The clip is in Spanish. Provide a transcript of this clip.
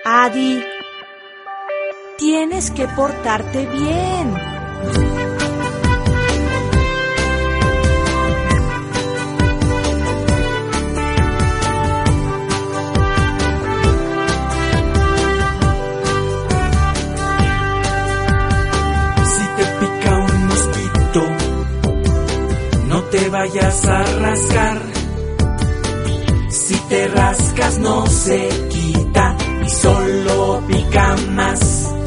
Adi, tienes que portarte bien. Si te pica un mosquito, no te vayas a rascar. Si te rascas no se quita y solo pica más.